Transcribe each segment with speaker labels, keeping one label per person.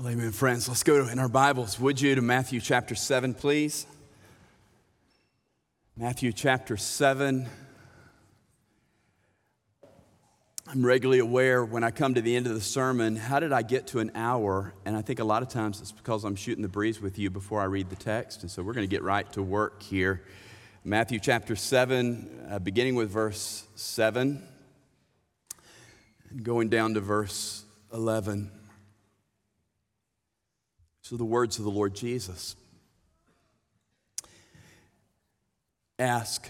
Speaker 1: Well, amen, friends. Let's go in our Bibles, would you, to Matthew chapter 7, please. Matthew chapter 7. I'm regularly aware when I come to the end of the sermon, how did I get to an hour? And I think a lot of times it's because I'm shooting the breeze with you before I read the text. And so we're going to get right to work here. Matthew chapter 7, beginning with verse 7, and going down to verse 11. So the words of the Lord Jesus. Ask,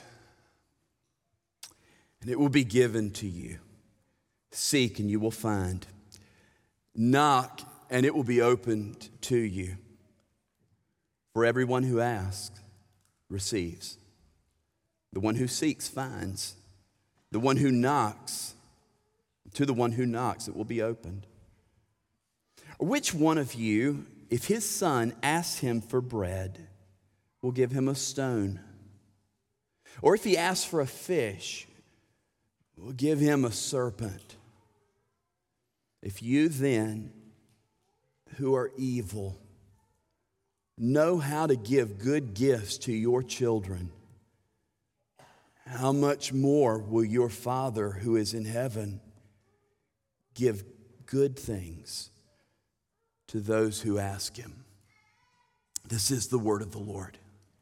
Speaker 1: and it will be given to you. Seek, and you will find. Knock, and it will be opened to you. For everyone who asks receives. The one who seeks finds. The one who knocks, to the one who knocks, it will be opened. Which one of you, if his son asks him for bread, will give him a stone? Or if he asks for a fish, will give him a serpent? If you then, who are evil, know how to give good gifts to your children, how much more will your Father who is in heaven give good things to those who ask him? This is the word of the Lord.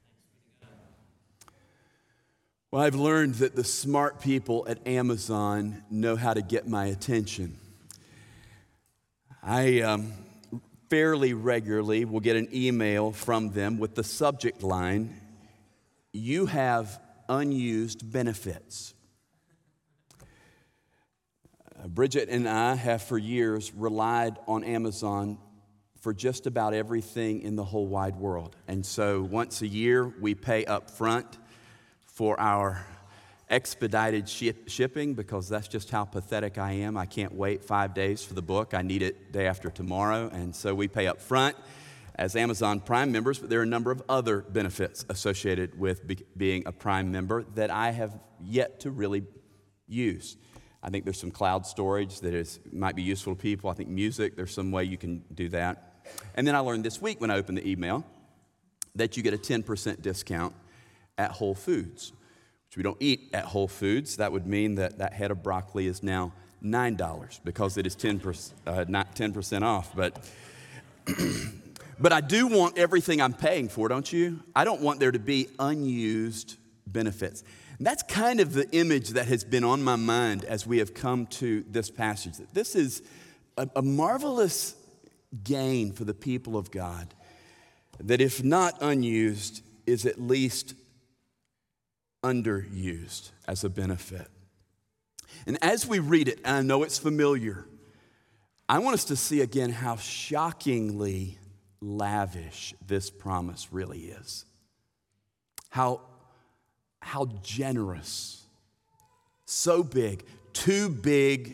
Speaker 1: Well, I've learned that the smart people at Amazon know how to get my attention. I fairly regularly will get an email from them with the subject line, "You have unused benefits." Bridget and I have for years relied on Amazon for just about everything in the whole wide world. And so once a year, we pay up front for our expedited shipping because that's just how pathetic I am. I can't wait 5 days for the book. I need it day after tomorrow. And so we pay up front as Amazon Prime members, but there are a number of other benefits associated with being a Prime member that I have yet to really use. I think there's some cloud storage that might be useful to people. I think music, there's some way you can do that. And then I learned this week when I opened the email that you get a 10% discount at Whole Foods, which we don't eat at Whole Foods. That would mean that head of broccoli is now $9 because it is 10% off. But I do want everything I'm paying for, don't you? I don't want there to be unused benefits. And that's kind of the image that has been on my mind as we have come to this passage. This is a marvelous gain for the people of God that, if not unused, is at least underused as a benefit. And as we read it, and I know it's familiar, I want us to see again how shockingly lavish this promise really is. How generous, so big, too big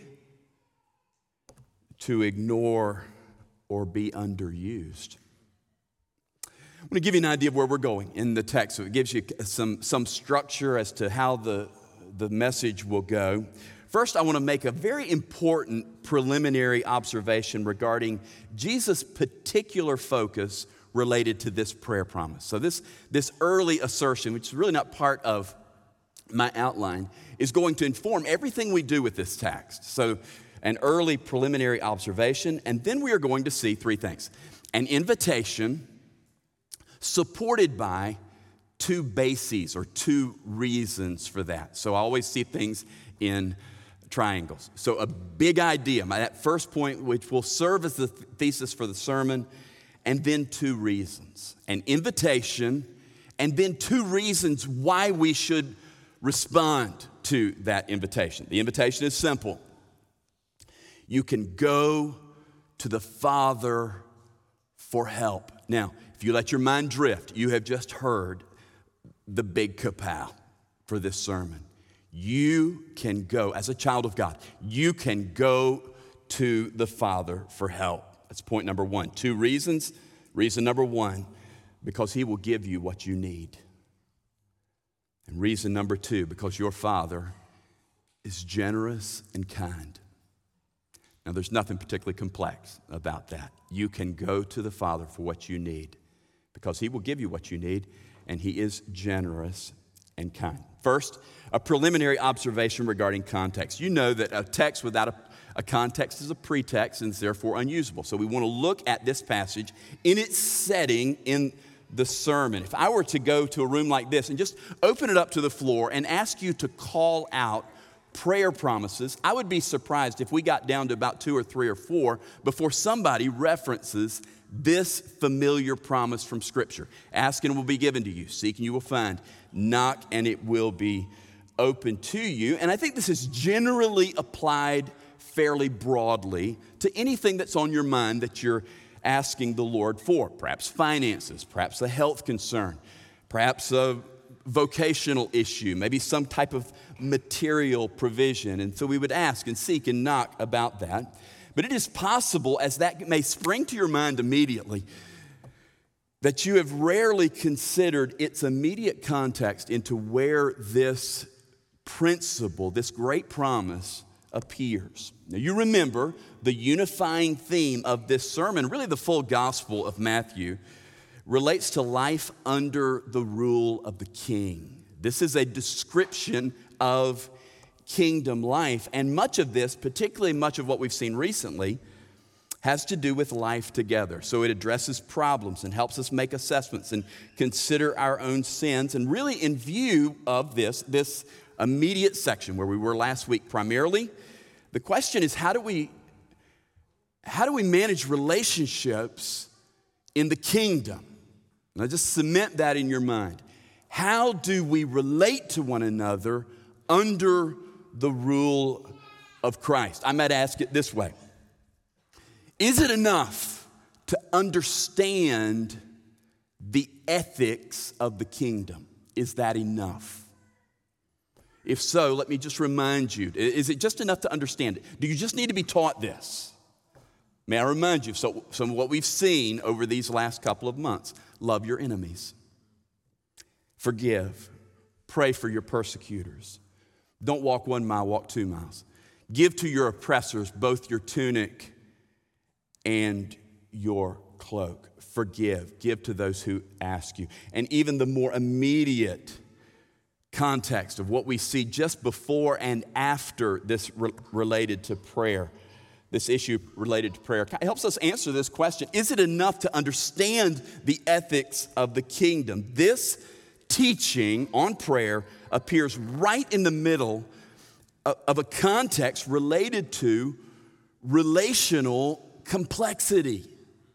Speaker 1: to ignore or be underused. I'm going to give you an idea of where we're going in the text. So it gives you some structure as to how the message will go. First, I want to make a very important preliminary observation regarding Jesus' particular focus related to this prayer promise. So this early assertion, which is really not part of my outline, is going to inform everything we do with this text. So an early preliminary observation, and then we are going to see three things. An invitation supported by two bases or two reasons for that. So I always see things in triangles. So a big idea, that first point, which will serve as the thesis for the sermon, and then two reasons. An invitation, and then two reasons why we should respond to that invitation. The invitation is simple. You can go to the Father for help. Now, if you let your mind drift, you have just heard the big kapow for this sermon. You can go, as a child of God, you can go to the Father for help. That's point number one. Two reasons. Reason number one, because he will give you what you need. And reason number two, because your Father is generous and kind. Now, there's nothing particularly complex about that. You can go to the Father for what you need because He will give you what you need, and He is generous and kind. First, a preliminary observation regarding context. You know that a text without a context is a pretext and is therefore unusable. So we want to look at this passage in its setting in the sermon. If I were to go to a room like this and just open it up to the floor and ask you to call out prayer promises, I would be surprised if we got down to about 2 or 3 or 4 before somebody references this familiar promise from Scripture. Ask and it will be given to you. Seek and you will find. Knock and it will be open to you. And I think this is generally applied fairly broadly to anything that's on your mind that you're asking the Lord for. Perhaps finances, perhaps a health concern, perhaps a vocational issue, maybe some type of material provision. And so we would ask and seek and knock about that. But it is possible, as that may spring to your mind immediately, that you have rarely considered its immediate context into where this principle, this great promise, appears. Now, you remember the unifying theme of this sermon, really the full gospel of Matthew, relates to life under the rule of the king. This is a description of kingdom life, and much of this, particularly much of what we've seen recently, has to do with life together. So it addresses problems and helps us make assessments and consider our own sins. And really in view of this immediate section where we were last week primarily, the question is how do we manage relationships in the kingdom? Now just cement that in your mind. How do we relate to one another under the rule of Christ? I might ask it this way. Is it enough to understand the ethics of the kingdom? Is that enough? If so, let me just remind you, is it just enough to understand it? Do you just need to be taught this? May I remind you of some of what we've seen over these last couple of months. Love your enemies. Forgive. Pray for your persecutors. Don't walk 1 mile, walk 2 miles. Give to your oppressors both your tunic and your cloak. Forgive. Give to those who ask you. And even the more immediate context of what we see just before and after this related to prayer, this issue related to prayer, helps us answer this question. Is it enough to understand the ethics of the kingdom? This teaching on prayer appears right in the middle of a context related to relational complexity.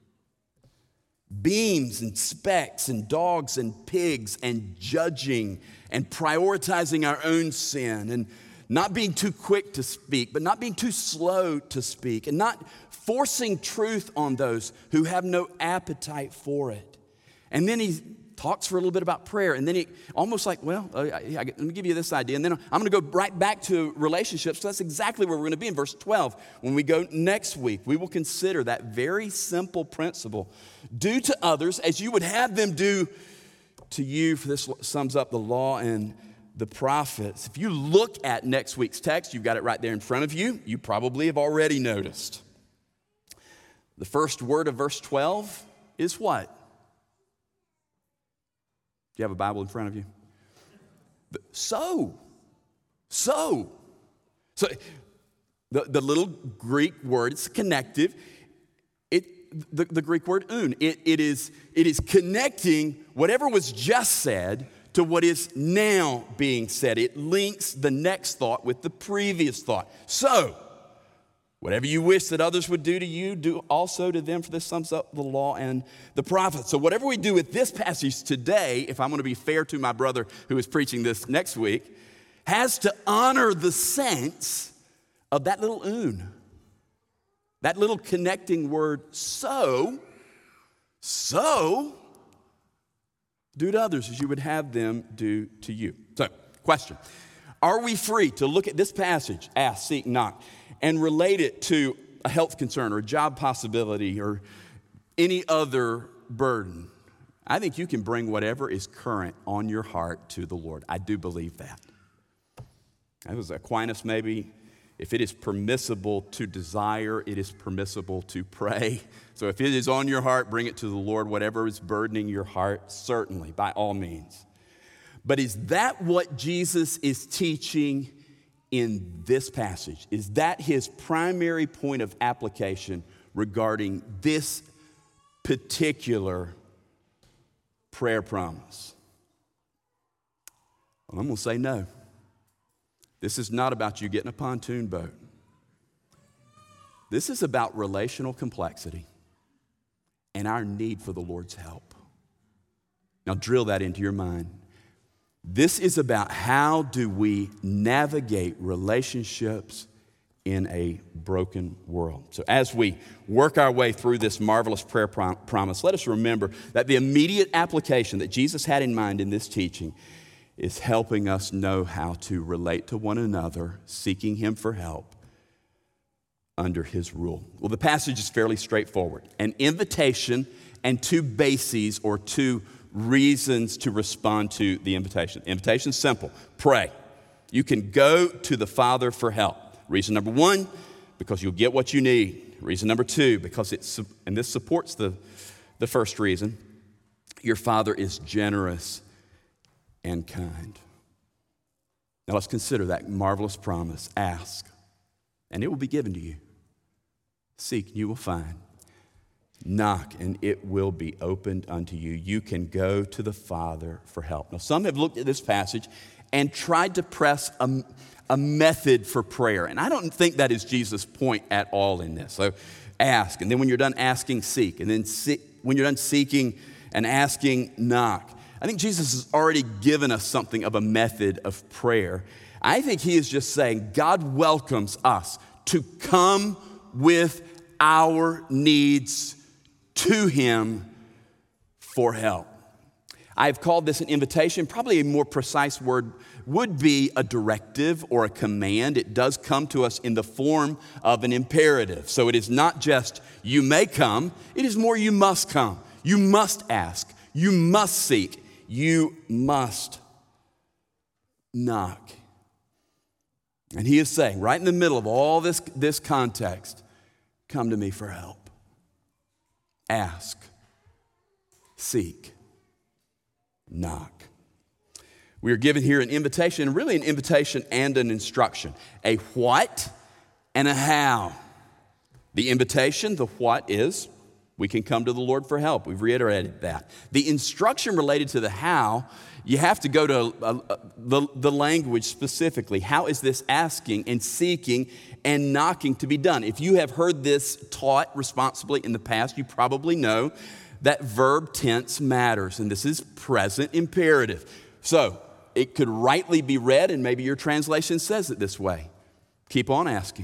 Speaker 1: Beams and specks and dogs and pigs and judging and prioritizing our own sin and not being too quick to speak, but not being too slow to speak and not forcing truth on those who have no appetite for it. And then he talks for a little bit about prayer, and then he almost like, let me give you this idea, and then I'm going to go right back to relationships. So that's exactly where we're going to be in verse 12. When we go next week, we will consider that very simple principle. Do to others as you would have them do to you, for this sums up the law and the prophets. If you look at next week's text, you've got it right there in front of you. You probably have already noticed. The first word of verse 12 is what? Do you have a Bible in front of you? So. The little Greek word, it's connective. The Greek word un. It is connecting whatever was just said to what is now being said. It links the next thought with the previous thought. So, whatever you wish that others would do to you, do also to them, for this sums up the law and the prophets. So whatever we do with this passage today, if I'm going to be fair to my brother who is preaching this next week, has to honor the sense of that little un, that little connecting word, so, do to others as you would have them do to you. So, question. Are we free to look at this passage, ask, seek, knock, and relate it to a health concern or a job possibility or any other burden? I think you can bring whatever is current on your heart to the Lord. I do believe that. It was Aquinas maybe If it is permissible to desire, it is permissible to pray. So if it is on your heart, bring it to the Lord. Whatever is burdening your heart, certainly, by all means. But is that what Jesus is teaching in this passage? Is that his primary point of application regarding this particular prayer promise? Well, I'm going to say no. This is not about you getting a pontoon boat. This is about relational complexity and our need for the Lord's help. Now drill that into your mind. This is about how do we navigate relationships in a broken world. So as we work our way through this marvelous prayer promise, let us remember that the immediate application that Jesus had in mind in this teaching is helping us know how to relate to one another, seeking him for help under his rule. Well, the passage is fairly straightforward. An invitation and two bases or two reasons to respond to the invitation. The invitation is simple. Pray. You can go to the Father for help. Reason number one, because you'll get what you need. Reason number two, because and this supports the first reason, your Father is generous and kind. Now let's consider that marvelous promise. Ask, and it will be given to you. Seek, and you will find. Knock, and it will be opened unto you. You can go to the Father for help. Now, some have looked at this passage and tried to press a method for prayer. And I don't think that is Jesus' point at all in this. So ask, and then when you're done asking, seek. And then when you're done seeking and asking, knock. I think Jesus has already given us something of a method of prayer. I think he is just saying God welcomes us to come with our needs to him for help. I've called this an invitation. Probably a more precise word would be a directive or a command. It does come to us in the form of an imperative. So it is not just you may come, it is more you must come. You must ask. You must seek. You must knock. And he is saying, right in the middle of all this context, come to me for help. Ask, seek, knock. We are given here an invitation, really an invitation and an instruction. A what and a how. The invitation, the what is, we can come to the Lord for help. We've reiterated that. The instruction related to the how, you have to go to the language specifically. How is this asking and seeking and knocking to be done? If you have heard this taught responsibly in the past, you probably know that verb tense matters, and this is present imperative. So it could rightly be read, and maybe your translation says it this way. Keep on asking.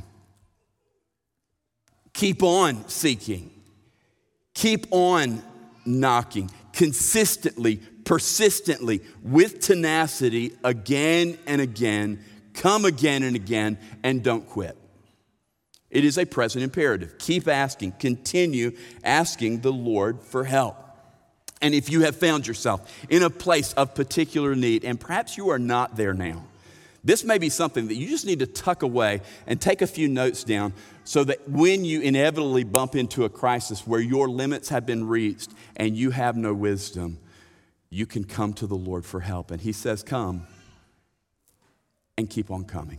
Speaker 1: Keep on seeking. Keep on knocking. Consistently, persistently, with tenacity, again and again. Come again and again, and don't quit. It is a present imperative. Keep asking. Continue asking the Lord for help. And if you have found yourself in a place of particular need, and perhaps you are not there now, this may be something that you just need to tuck away and take a few notes down so that when you inevitably bump into a crisis where your limits have been reached and you have no wisdom, you can come to the Lord for help. And he says, come and keep on coming.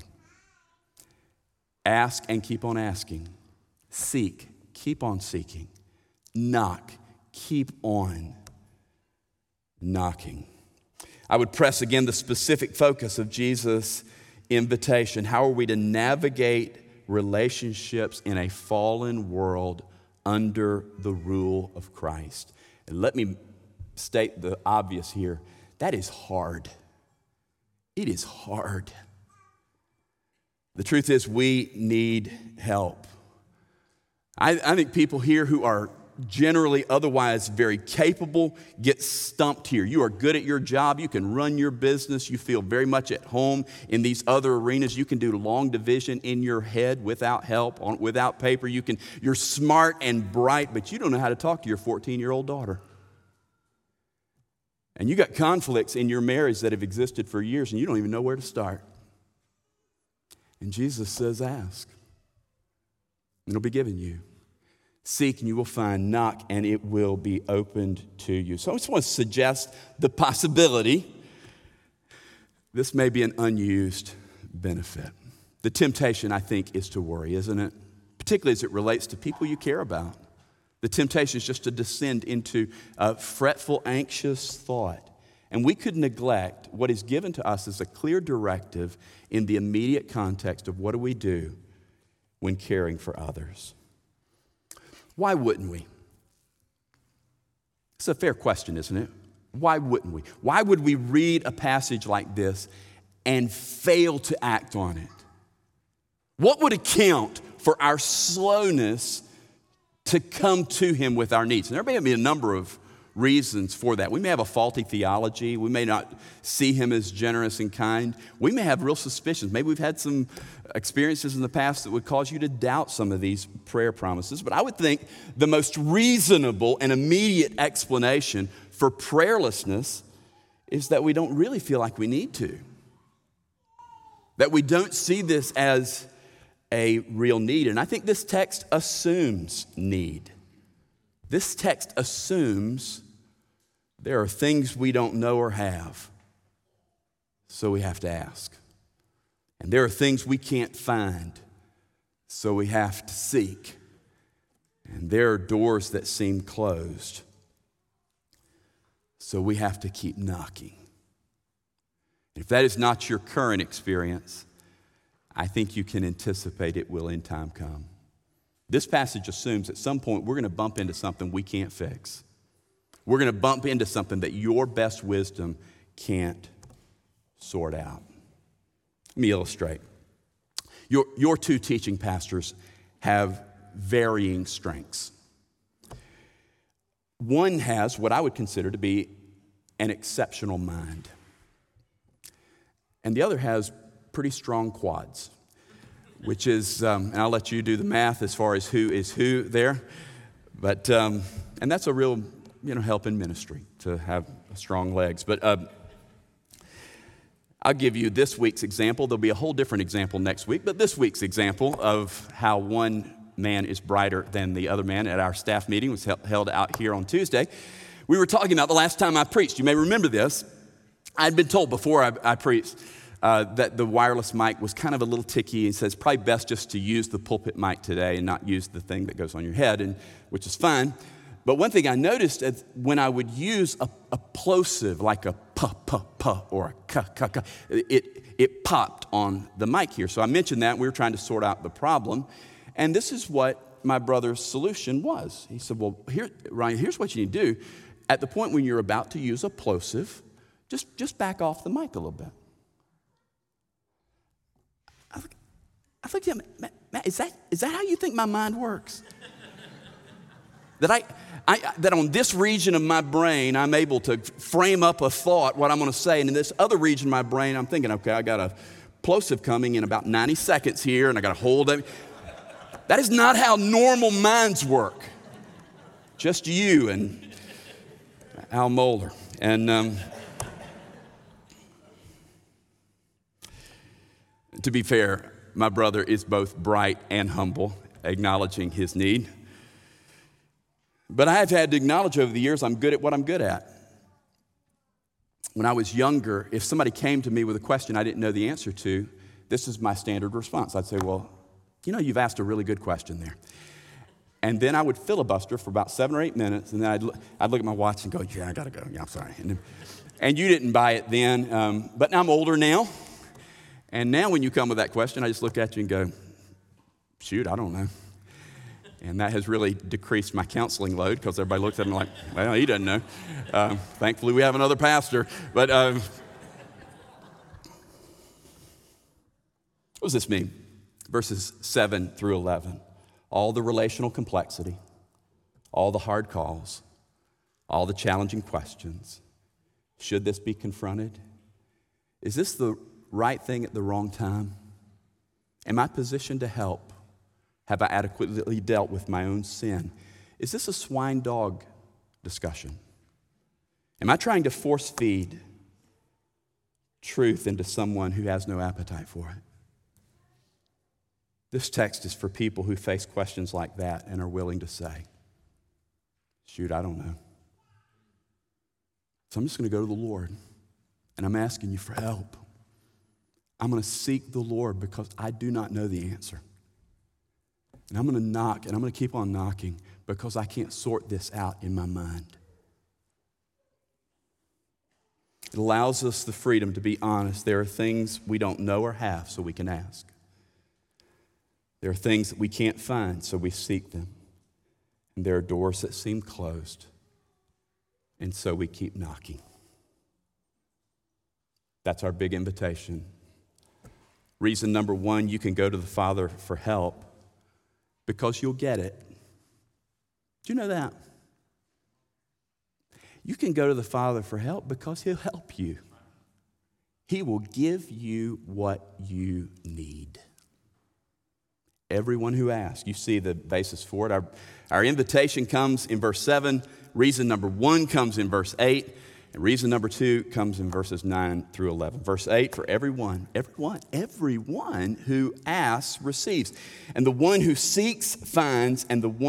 Speaker 1: Ask and keep on asking. Seek, keep on seeking. Knock, keep on knocking. I would press again the specific focus of Jesus' invitation. How are we to navigate relationships in a fallen world under the rule of Christ? And let me state the obvious here. That is hard. It is hard. The truth is we need help. I think people here who are generally otherwise very capable get stumped here. You are good at your job. You can run your business. You feel very much at home in these other arenas. You can do long division in your head without help, without paper. You're smart and bright, but you don't know how to talk to your 14-year-old daughter. And you got conflicts in your marriage that have existed for years, and you don't even know where to start. And Jesus says, ask, and it'll be given you. Seek and you will find, knock and it will be opened to you. So I just want to suggest the possibility this may be an unused benefit. The temptation, I think, is to worry, isn't it? Particularly as it relates to people you care about. The temptation is just to descend into a fretful, anxious thought. And we could neglect what is given to us as a clear directive in the immediate context of what do we do when caring for others. Why wouldn't we? It's a fair question, isn't it? Why wouldn't we? Why would we read a passage like this and fail to act on it? What would account for our slowness to come to him with our needs? And there may be a number of reasons for that. We may have a faulty theology. We may not see him as generous and kind. We may have real suspicions. Maybe we've had some experiences in the past that would cause you to doubt some of these prayer promises. But I would think the most reasonable and immediate explanation for prayerlessness is that we don't really feel like we need to. That we don't see this as a real need. And I think this text assumes need. This text assumes there are things we don't know or have, so we have to ask. And there are things we can't find, so we have to seek. And there are doors that seem closed, so we have to keep knocking. If that is not your current experience, I think you can anticipate it will in time come. This passage assumes at some point we're going to bump into something we can't fix. We're going to bump into something that your best wisdom can't sort out. Let me illustrate. Your two teaching pastors have varying strengths. One has what I would consider to be an exceptional mind, and the other has pretty strong quads, which is, and I'll let you do the math as far as who is who there, but, and that's a real, help in ministry to have strong legs. But I'll give you this week's example. There'll be a whole different example next week, but this week's example of how one man is brighter than the other man at our staff meeting was held out here on Tuesday. We were talking about the last time I preached. You may remember this. I'd been told before I preached that the wireless mic was kind of a little ticky. He says, probably best just to use the pulpit mic today and not use the thing that goes on your head, which is fine. But one thing I noticed is when I would use a plosive, like a puh or a ka, it popped on the mic here. So I mentioned that. We were trying to sort out the problem. And this is what my brother's solution was. He said, well, Ryan, here's what you need to do. At the point when you're about to use a plosive, just back off the mic a little bit. I think, Matt, is that how you think my mind works? That on this region of my brain, I'm able to frame up a thought, what I'm going to say, and in this other region of my brain, I'm thinking, okay, I got a plosive coming in about 90 seconds here, and I got to hold it. That is not how normal minds work. Just you and Al Mohler. And to be fair, my brother is both bright and humble, acknowledging his need. But I have had to acknowledge over the years I'm good at what I'm good at. When I was younger, if somebody came to me with a question I didn't know the answer to, this is my standard response. I'd say, well, you've asked a really good question there. And then I would filibuster for about 7 or 8 minutes, and then I'd look at my watch and go, yeah, I got to go. Yeah, I'm sorry. And you didn't buy it then, but I'm older now. And now when you come with that question, I just look at you and go, shoot, I don't know. And that has really decreased my counseling load because everybody looks at me like, well, he doesn't know. Thankfully, we have another pastor. But what does this mean? Verses 7 through 11. All the relational complexity, all the hard calls, all the challenging questions. Should this be confronted? Is this the right thing at the wrong time? Am I positioned to help? Have I adequately dealt with my own sin? Is this a swine dog discussion? Am I trying to force feed truth into someone who has no appetite for it? This text is for people who face questions like that and are willing to say, shoot, I don't know. So I'm just going to go to the Lord, and I'm asking you for help. I'm going to seek the Lord because I do not know the answer. And I'm going to knock, and I'm going to keep on knocking because I can't sort this out in my mind. It allows us the freedom to be honest. There are things we don't know or have, so we can ask. There are things that we can't find, so we seek them. And there are doors that seem closed, and so we keep knocking. That's our big invitation. Reason number one, you can go to the Father for help because you'll get it. Do you know that? You can go to the Father for help because He'll help you. He will give you what you need. Everyone who asks. You see the basis for it. Our invitation comes in verse 7. Reason number 1 comes in verse 8. And reason number 2 comes in verses 9 through 11. Verse 8, for everyone who asks receives. And the one who seeks finds, and to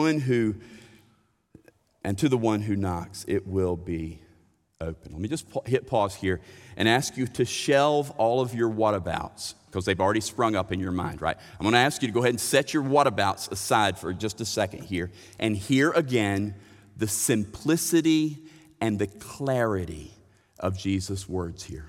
Speaker 1: the one who knocks, it will be open. Let me just hit pause here and ask you to shelve all of your whatabouts, because they've already sprung up in your mind, right? I'm going to ask you to go ahead and set your whatabouts aside for just a second here and hear again the simplicity and the clarity of Jesus' words here.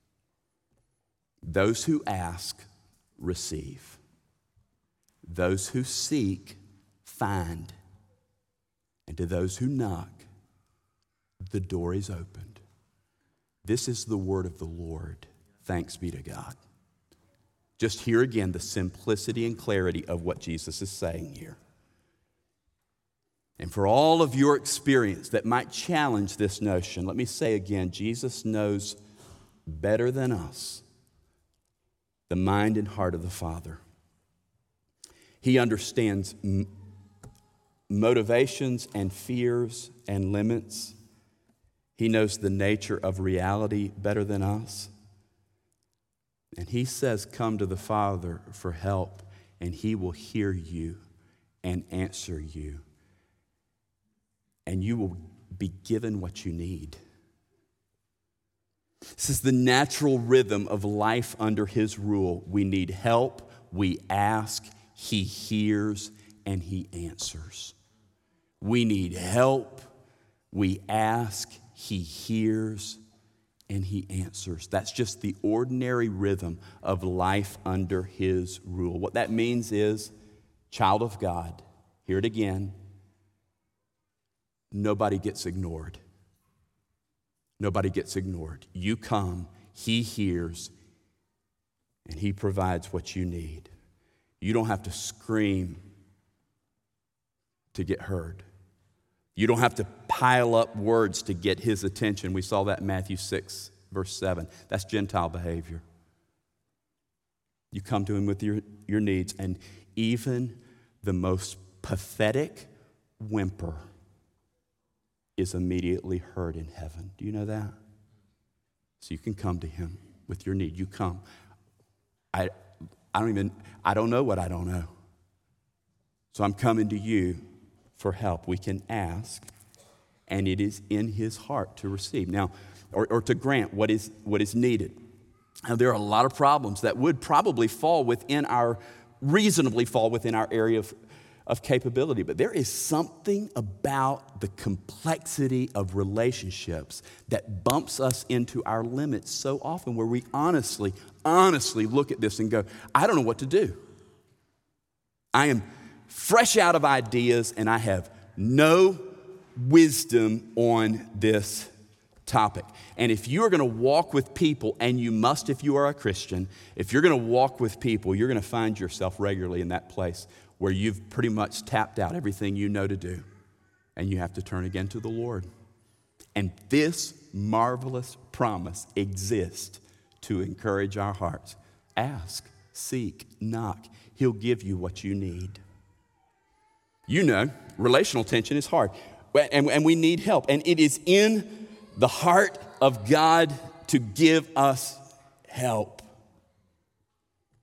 Speaker 1: Those who ask, receive. Those who seek, find. And to those who knock, the door is opened. This is the word of the Lord. Thanks be to God. Just hear again the simplicity and clarity of what Jesus is saying here. And for all of your experience that might challenge this notion, let me say again, Jesus knows better than us the mind and heart of the Father. He understands motivations and fears and limits. He knows the nature of reality better than us. And He says, come to the Father for help, and He will hear you and answer you. And you will be given what you need. This is the natural rhythm of life under His rule. We need help, we ask, He hears, and He answers. We need help, we ask, He hears, and He answers. That's just the ordinary rhythm of life under His rule. What that means is, child of God, hear it again, nobody gets ignored. Nobody gets ignored. You come, He hears, and He provides what you need. You don't have to scream to get heard. You don't have to pile up words to get His attention. We saw that in Matthew 6, verse 7. That's Gentile behavior. You come to Him with your needs, and even the most pathetic whimper is immediately heard in heaven. Do you know that? So you can come to Him with your need. You come. I don't know what I don't know. So I'm coming to you for help. We can ask, and it is in His heart to receive. Now, or to grant what is needed. Now, there are a lot of problems that would probably reasonably fall within our area of capability, but there is something about the complexity of relationships that bumps us into our limits so often, where we honestly look at this and go, I don't know what to do. I am fresh out of ideas, and I have no wisdom on this topic. And if you are going to walk with people, and you must if you are a Christian, if you're going to walk with people, you're going to find yourself regularly in that place where you've pretty much tapped out everything you know to do, and you have to turn again to the Lord. And this marvelous promise exists to encourage our hearts. Ask, seek, knock. He'll give you what you need. You know, relational tension is hard, and we need help. And it is in the heart of God to give us help.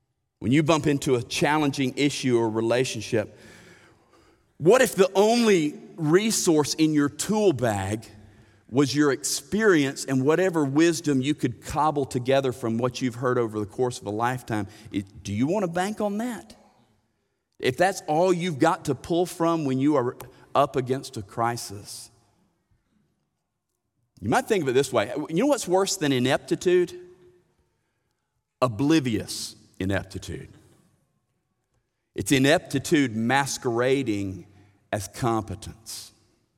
Speaker 1: when you bump into a challenging issue or relationship, what if the only resource in your tool bag was your experience and whatever wisdom you could cobble together from what you've heard over the course of a lifetime? Do you want to bank on that? If that's all you've got to pull from when you are up against a crisis, you might think of it this way. You know what's worse than ineptitude? Oblivious ineptitude. It's ineptitude masquerading as competence.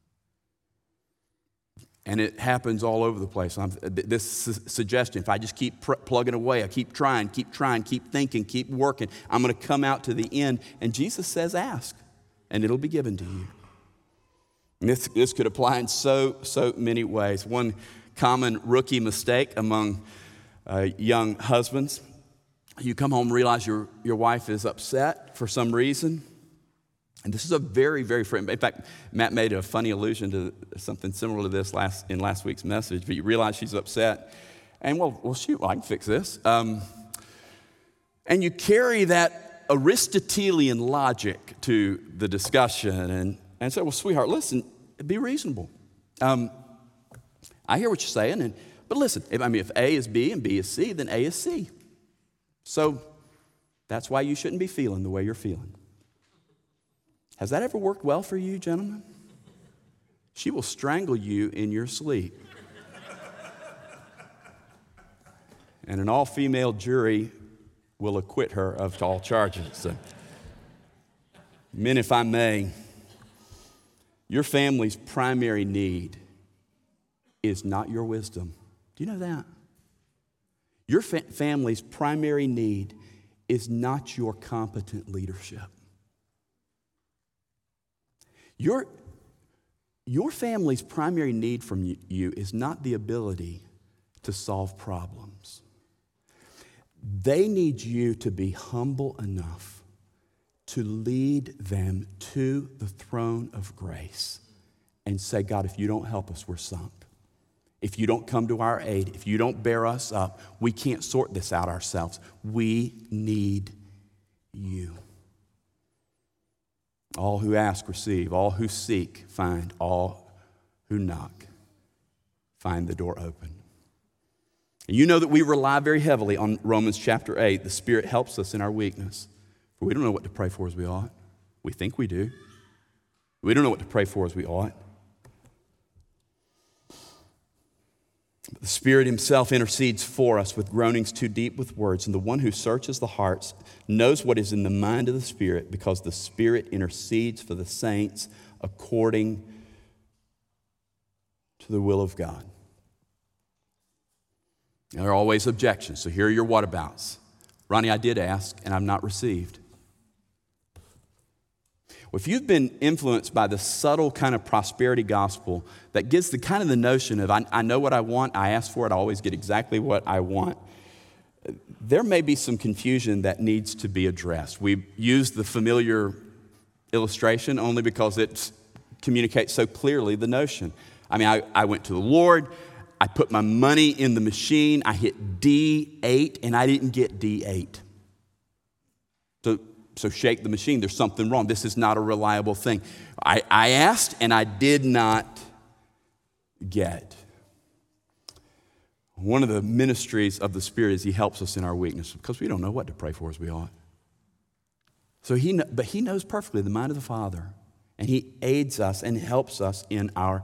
Speaker 1: And it happens all over the place. This suggestion, if I just keep plugging away, I keep trying, keep thinking, keep working, I'm going to come out to the end. And Jesus says, ask, and it'll be given to you. And this could apply in so many ways. One common rookie mistake among young husbands: you come home and realize your wife is upset for some reason. And this is a very, very friend. In fact, Matt made a funny allusion to something similar to this in last week's message. But you realize she's upset. And well, shoot, I can fix this. And you carry that Aristotelian logic to the discussion and say, well, sweetheart, listen, be reasonable. I hear what you're saying, but listen, if A is B and B is C, then A is C. So that's why you shouldn't be feeling the way you're feeling. Has that ever worked well for you, gentlemen? She will strangle you in your sleep. And an all-female jury will acquit her of all charges. So, men, if I may, your family's primary need is not your wisdom. Do you know that? Your family's primary need is not your competent leadership. Your family's primary need from you is not the ability to solve problems. They need you to be humble enough to lead them to the throne of grace and say, God, if you don't help us, we're sunk. If you don't come to our aid, if you don't bear us up, we can't sort this out ourselves. We need you. All who ask, receive. All who seek, find. All who knock, find the door open. And you know that we rely very heavily on Romans chapter 8. The Spirit helps us in our weakness. For we don't know what to pray for as we ought. We think we do. We don't know what to pray for as we ought. But the Spirit himself intercedes for us with groanings too deep with words. And the one who searches the hearts knows what is in the mind of the Spirit, because the Spirit intercedes for the saints according to the will of God. Now, there are always objections, so here are your whatabouts. Ronnie, I did ask, and I've not received. Well, if you've been influenced by the subtle kind of prosperity gospel that gives the kind of the notion of I know what I want, I ask for it, I always get exactly what I want, there may be some confusion that needs to be addressed. We use the familiar illustration only because it communicates so clearly the notion. I went to the Lord, I put my money in the machine, I hit D8, and I didn't get D8. So shake the machine. There's something wrong. This is not a reliable thing. I asked and I did not get. One of the ministries of the Spirit is he helps us in our weakness because we don't know what to pray for as we ought. But he knows perfectly the mind of the Father, and he aids us and helps us in our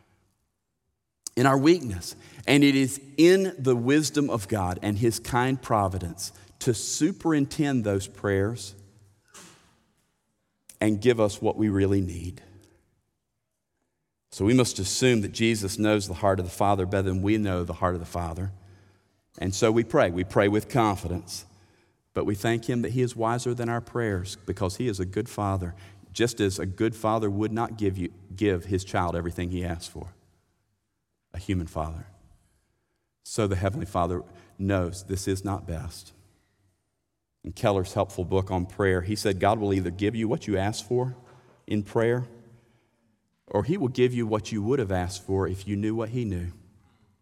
Speaker 1: weakness. And it is in the wisdom of God and his kind providence to superintend those prayers and give us what we really need. So we must assume that Jesus knows the heart of the Father better than we know the heart of the Father. And so we pray. We pray with confidence. But we thank him that he is wiser than our prayers because he is a good Father, just as a good father would not give his child everything he asks for, a human father. So the Heavenly Father knows this is not best. In Keller's helpful book on prayer, he said God will either give you what you ask for in prayer, or he will give you what you would have asked for if you knew what he knew.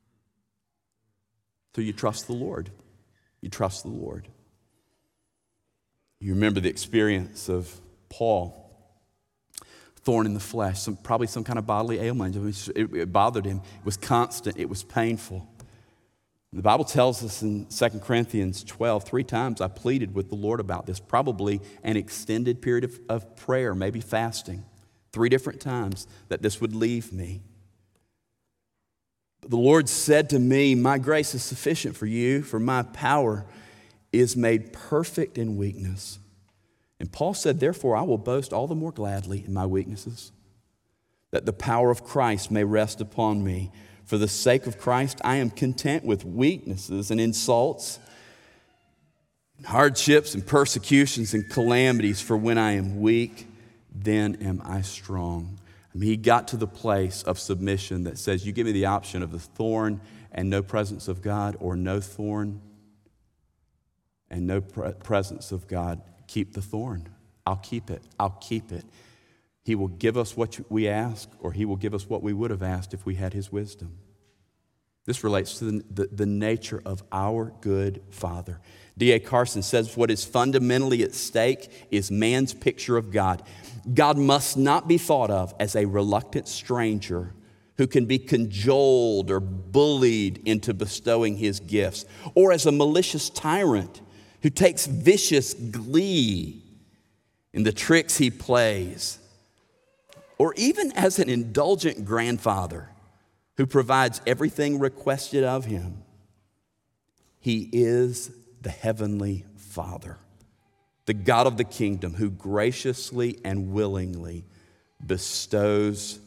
Speaker 1: So you trust the Lord. You trust the Lord. You remember the experience of Paul, thorn in the flesh, probably some kind of bodily ailment. It bothered him. It was constant. It was painful. The Bible tells us in 2 Corinthians 12, 3 times I pleaded with the Lord about this, probably an extended period of prayer, maybe fasting, 3 different times that this would leave me. But the Lord said to me, my grace is sufficient for you, for my power is made perfect in weakness. And Paul said, therefore, I will boast all the more gladly in my weaknesses, that the power of Christ may rest upon me. For the sake of Christ, I am content with weaknesses and insults, and hardships and persecutions and calamities. For when I am weak, then am I strong. I mean, he got to the place of submission that says, you give me the option of the thorn and no presence of God, or no thorn and no presence of God. Keep the thorn. I'll keep it. I'll keep it. He will give us what we ask, or he will give us what we would have asked if we had his wisdom. This relates to the nature of our good Father. D.A. Carson says what is fundamentally at stake is man's picture of God. God must not be thought of as a reluctant stranger who can be cajoled or bullied into bestowing his gifts, or as a malicious tyrant who takes vicious glee in the tricks he plays, or even as an indulgent grandfather who provides everything requested of him. He is the heavenly Father, the God of the kingdom, who graciously and willingly bestows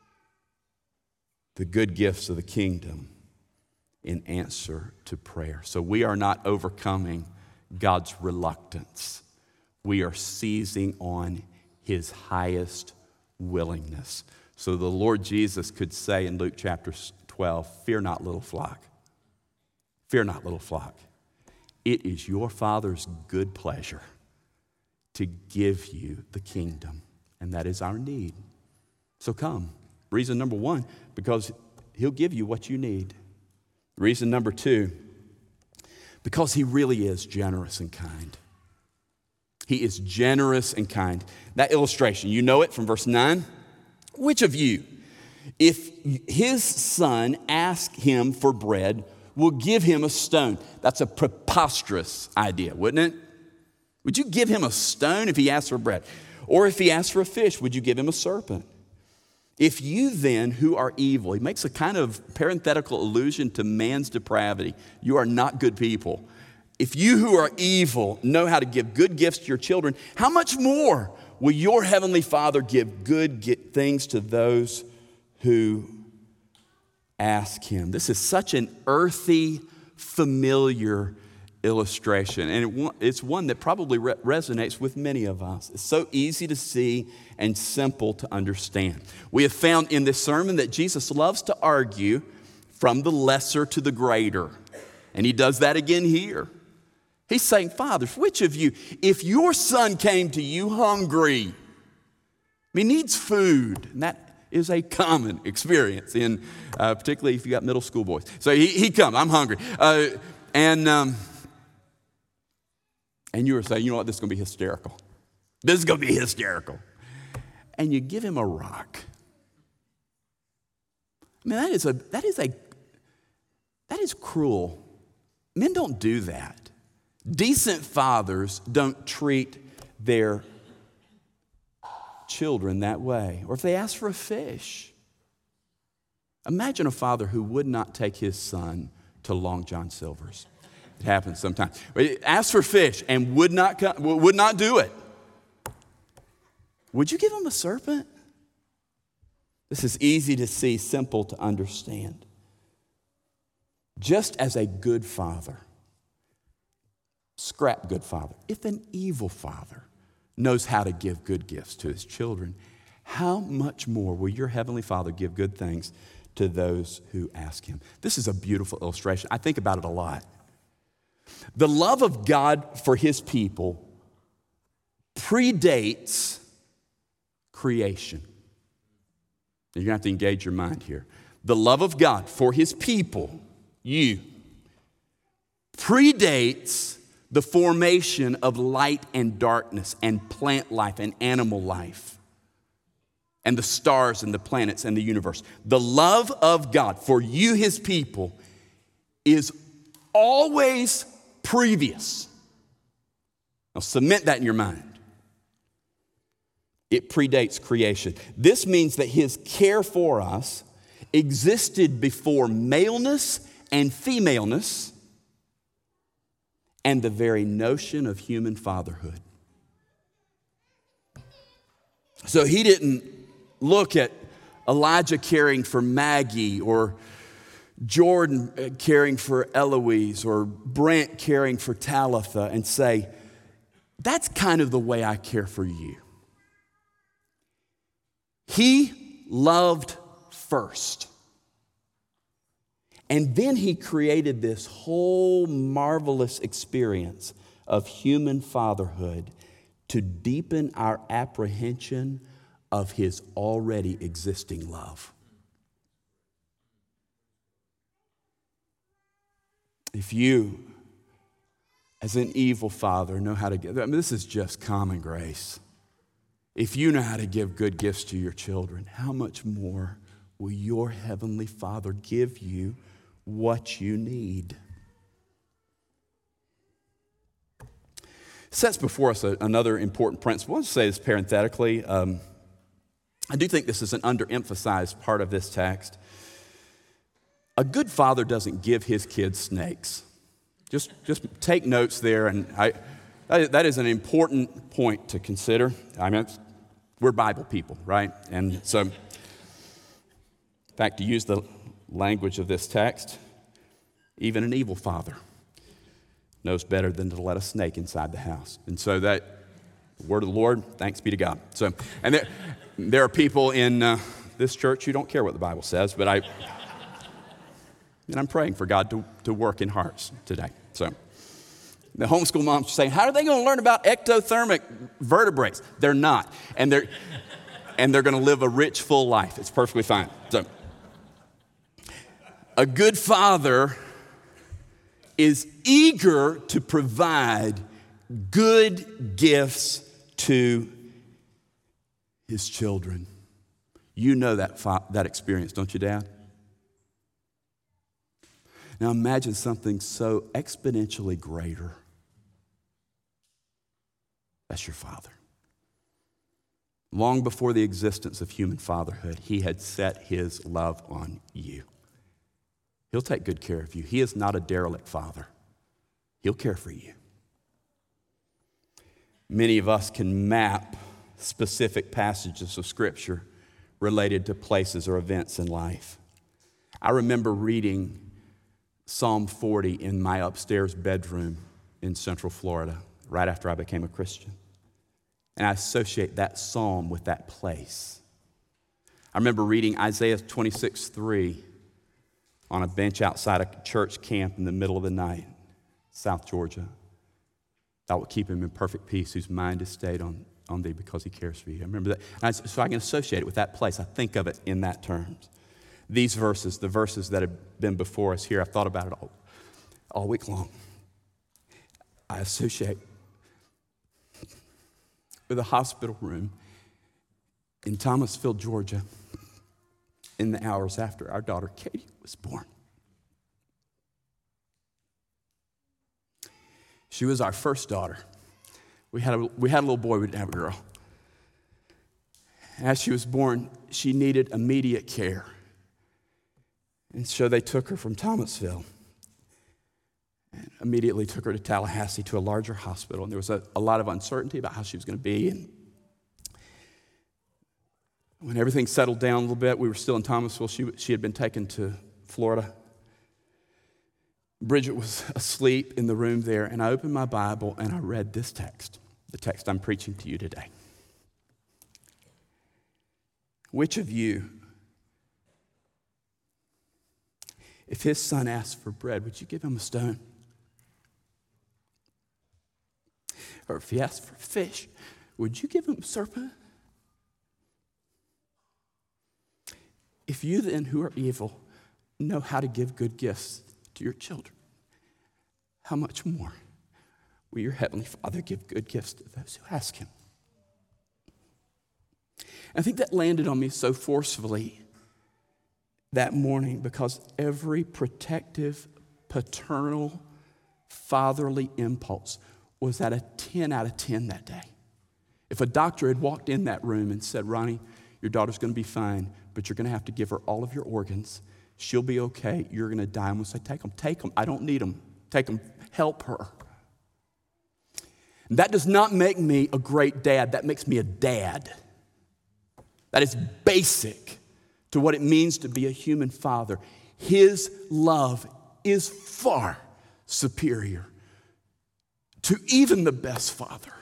Speaker 1: the good gifts of the kingdom in answer to prayer. So we are not overcoming God's reluctance. We are seizing on his highest willingness. So the Lord Jesus could say in Luke chapter 12, fear not, little flock. Fear not, little flock. It is your Father's good pleasure to give you the kingdom, and that is our need. So come. Reason number 1, because he'll give you what you need. Reason number 2, because he really is generous and kind. He is generous and kind. That illustration, you know it from verse 9. Which of you, if his son asks him for bread, will give him a stone? That's a preposterous idea, wouldn't it? Would you give him a stone if he asks for bread? Or if he asks for a fish, would you give him a serpent? If you then, who are evil, he makes a kind of parenthetical allusion to man's depravity. You are not good people. If you who are evil know how to give good gifts to your children, how much more will your heavenly Father give good things to those who ask him? This is such an earthy, familiar illustration. And it's one that probably resonates with many of us. It's so easy to see and simple to understand. We have found in this sermon that Jesus loves to argue from the lesser to the greater. And he does that again here. He's saying, fathers, which of you, if your son came to you hungry, he needs food, and that is a common experience, particularly if you got middle school boys. So he comes, I'm hungry. And you were saying, you know what, this is going to be hysterical. This is going to be hysterical. And you give him a rock. I mean, that is cruel. Men don't do that. Decent fathers don't treat their children that way. Or if they ask for a fish. Imagine a father who would not take his son to Long John Silver's. It happens sometimes. Ask for fish and would not do it. Would you give him a serpent? This is easy to see, simple to understand. Just as a good father, scrap good father, if an evil father knows how to give good gifts to his children, how much more will your heavenly Father give good things to those who ask him? This is a beautiful illustration. I think about it a lot. The love of God for his people predates creation. You're going to have to engage your mind here. The love of God for his people, you, predates the formation of light and darkness and plant life and animal life and the stars and the planets and the universe. The love of God for you, his people, is always previous. Now cement that in your mind. It predates creation. This means that his care for us existed before maleness and femaleness and the very notion of human fatherhood. So he didn't look at Elijah caring for Maggie or Jordan caring for Eloise or Brent caring for Talitha and say, that's kind of the way I care for you. He loved first. And then he created this whole marvelous experience of human fatherhood to deepen our apprehension of his already existing love. If you, as an evil father, know how to give, this is just common grace. If you know how to give good gifts to your children, how much more will your heavenly Father give you what you need? Sets before us another important principle. I want to say this parenthetically. I do think this is an underemphasized part of this text. A good father doesn't give his kids snakes. Just take notes there, and that is an important point to consider. I mean, we're Bible people, right? And so, in fact, to use the language of this text, even an evil father knows better than to let a snake inside the house. And so that, the word of the Lord, thanks be to God. So, and there are people in this church who don't care what the Bible says, but I'm praying for God to work in hearts today. So the homeschool moms are saying, how are they going to learn about ectothermic vertebrates? They're not. And they're going to live a rich, full life. It's perfectly fine. So a good father is eager to provide good gifts to his children. You know that experience, don't you, Dad? Now imagine something so exponentially greater. That's your Father. Long before the existence of human fatherhood, he had set his love on you. He'll take good care of you. He is not a derelict father. He'll care for you. Many of us can map specific passages of Scripture related to places or events in life. I remember reading Psalm 40 in my upstairs bedroom in Central Florida right after I became a Christian. And I associate that psalm with that place. I remember reading Isaiah 26:3 on a bench outside a church camp in the middle of the night, South Georgia. Thou wilt keep him in perfect peace, whose mind is stayed on thee because he cares for you. I remember that. So I can associate it with that place. I think of it in that terms. These verses, the verses that have been before us here, I've thought about it all week long. I associate with a hospital room in Thomasville, Georgia, in the hours after our daughter Katie was born. She was our first daughter. We had a little boy, we didn't have a girl. As she was born, she needed immediate care. And so they took her from Thomasville and immediately took her to Tallahassee to a larger hospital. And there was a lot of uncertainty about how she was going to be. And when everything settled down a little bit, we were still in Thomasville. She had been taken to Florida. Bridget was asleep in the room there, and I opened my Bible and I read this text, the text I'm preaching to you today. Which of you, if his son asked for bread, would you give him a stone? Or if he asked for fish, would you give him a serpent? If you then, who are evil, know how to give good gifts to your children, how much more will your heavenly Father give good gifts to those who ask him? I think that landed on me so forcefully that morning because every protective, paternal, fatherly impulse was at a 10 out of 10 that day. If a doctor had walked in that room and said, Ronnie, your daughter's going to be fine, but you're going to have to give her all of your organs. She'll be okay. You're going to die. I'm going to say, take them. Take them. I don't need them. Take them. Help her. And that does not make me a great dad. That makes me a dad. That is basic to what it means to be a human father. His love is far superior to even the best father.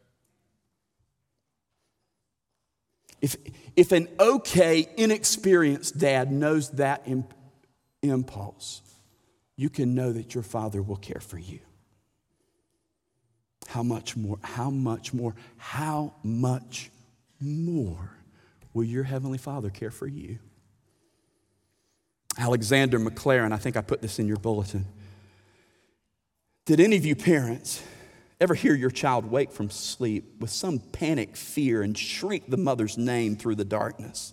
Speaker 1: If an okay, inexperienced dad knows that impulse, you can know that your father will care for you. How much more will your heavenly Father care for you? Alexander Maclaren, I think I put this in your bulletin. Did any of you parents ever hear your child wake from sleep with some panic fear and shriek the mother's name through the darkness?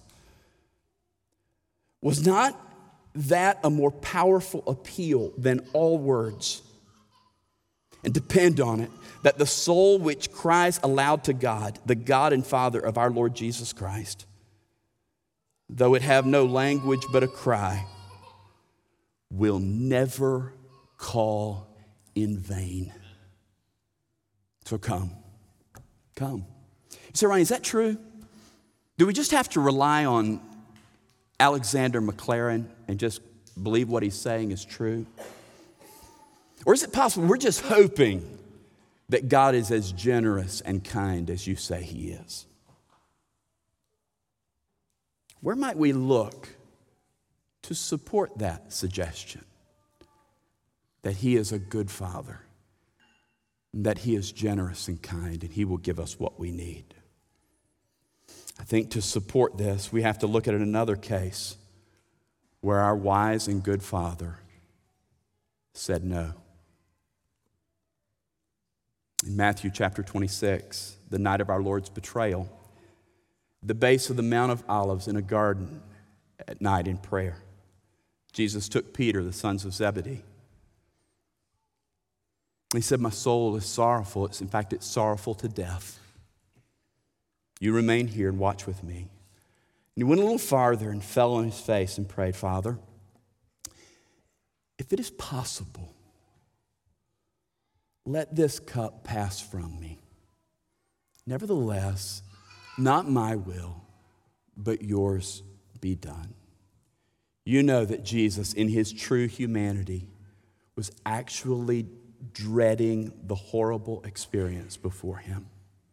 Speaker 1: Was not that a more powerful appeal than all words? And depend on it that the soul which cries aloud to God, the God and Father of our Lord Jesus Christ, though it have no language but a cry, will never call in vain. So come. You say, Ryan, is that true? Do we just have to rely on Alexander Maclaren and just believe what he's saying is true? Or is it possible we're just hoping that God is as generous and kind as you say he is? Where might we look to support that suggestion? That he is a good father, and that he is generous and kind, and he will give us what we need. I think to support this, we have to look at another case where our wise and good father said no. In Matthew chapter 26, the night of our Lord's betrayal, the base of the Mount of Olives in a garden at night in prayer, Jesus took Peter, the sons of Zebedee. He said, my soul is sorrowful. In fact, it's sorrowful to death. You remain here and watch with me. And he went a little farther and fell on his face and prayed, Father, if it is possible, let this cup pass from me. Nevertheless, not my will, but yours be done. You know that Jesus, in his true humanity, was actually dreading the horrible experience before him.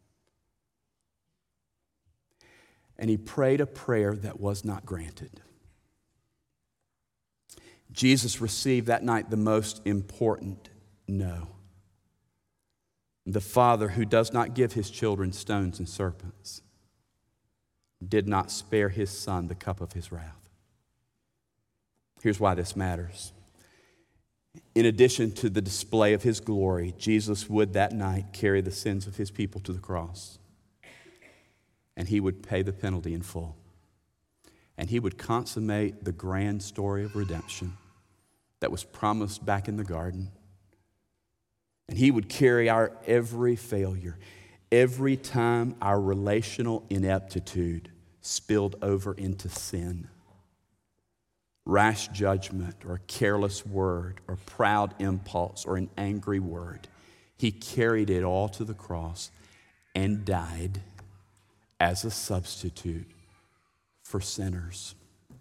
Speaker 1: And he prayed a prayer that was not granted. Jesus received that night the most important no. The Father who does not give his children stones and serpents did not spare his Son the cup of his wrath. Here's why this matters. In addition to the display of his glory, Jesus would that night carry the sins of his people to the cross. And he would pay the penalty in full. And he would consummate the grand story of redemption that was promised back in the garden. And he would carry our every failure, every time our relational ineptitude spilled over into sin. Rash judgment or a careless word or proud impulse or an angry word. He carried it all to the cross and died as a substitute for sinners.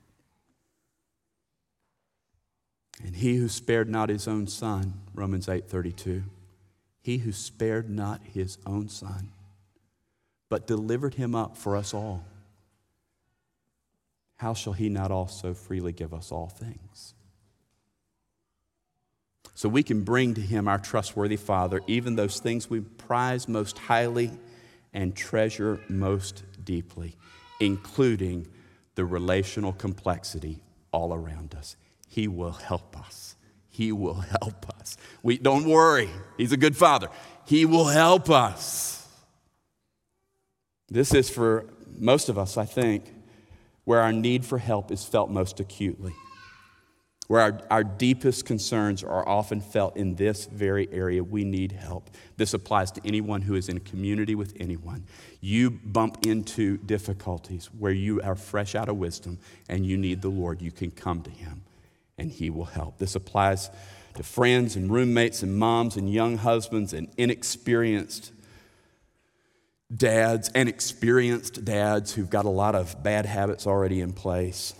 Speaker 1: And he who spared not his own son, Romans 8:32, he who spared not his own son, but delivered him up for us all, how shall he not also freely give us all things? So we can bring to him, our trustworthy Father, even those things we prize most highly and treasure most deeply, including the relational complexity all around us. He will help us. He will help us. Don't worry. He's a good Father. He will help us. This is for most of us, I think, where our need for help is felt most acutely, where our deepest concerns are often felt in this very area. We need help. This applies to anyone who is in a community with anyone. You bump into difficulties where you are fresh out of wisdom and you need the Lord. You can come to him and he will help. This applies to friends and roommates and moms and young husbands and inexperienced dads and experienced dads who've got a lot of bad habits already in place.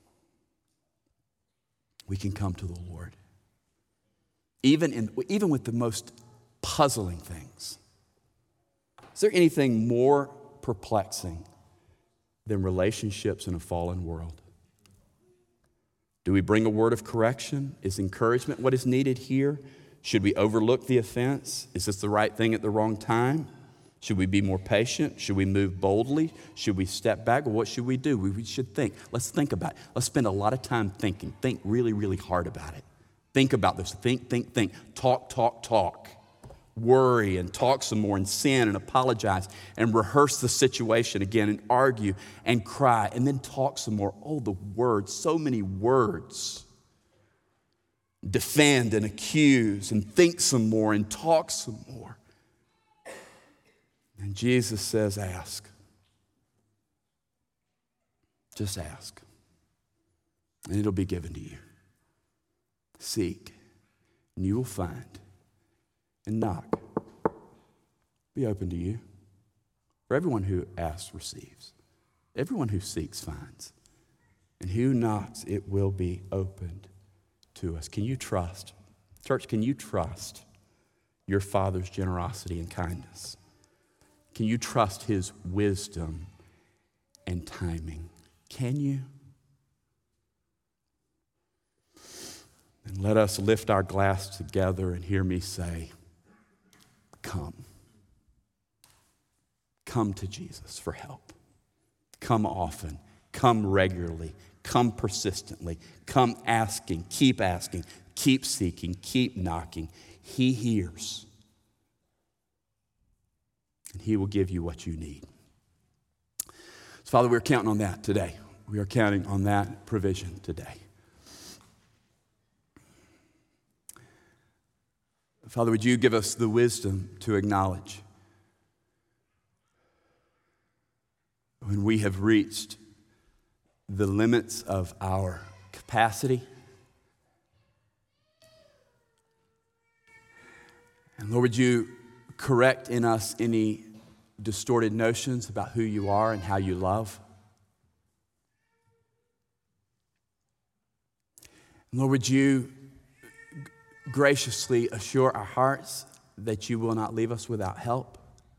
Speaker 1: We can come to the Lord. Even with the most puzzling things. Is there anything more perplexing than relationships in a fallen world? Do we bring a word of correction? Is encouragement what is needed here? Should we overlook the offense? Is this the right thing at the wrong time? Should we be more patient? Should we move boldly? Should we step back? Or what should we do? We should think. Let's think about it. Let's spend a lot of time thinking. Think really, really hard about it. Think about this. Think. Talk. Worry and talk some more and sin and apologize and rehearse the situation again and argue and cry and then talk some more. Oh, the words, so many words. Defend and accuse and think some more and talk some more. And Jesus says, ask. Just ask. And it'll be given to you. Seek, and you will find. And knock. Be open to you. For everyone who asks receives. Everyone who seeks finds. And who knocks, it will be opened to us. Can you trust? Church, can you trust your Father's generosity and kindness? Can you trust his wisdom and timing? Can you? And let us lift our glass together and hear me say, come. Come to Jesus for help. Come often. Come regularly. Come persistently. Come asking. Keep seeking. Keep knocking. He hears. And he will give you what you need. So, Father, we're counting on that today. We are counting on that provision today. Father, would you give us the wisdom to acknowledge when we have reached the limits of our capacity? And Lord, would you correct in us any distorted notions about who you are and how you love? And Lord, would you graciously assure our hearts that you will not leave us without help,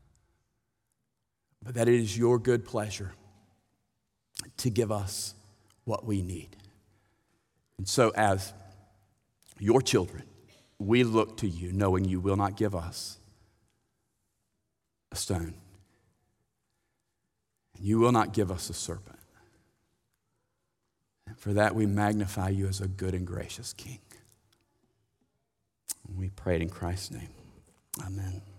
Speaker 1: but that it is your good pleasure to give us what we need. And so as your children, we look to you knowing you will not give us a stone. And you will not give us a serpent. And for that we magnify you as a good and gracious King. And we pray it in Christ's name. Amen.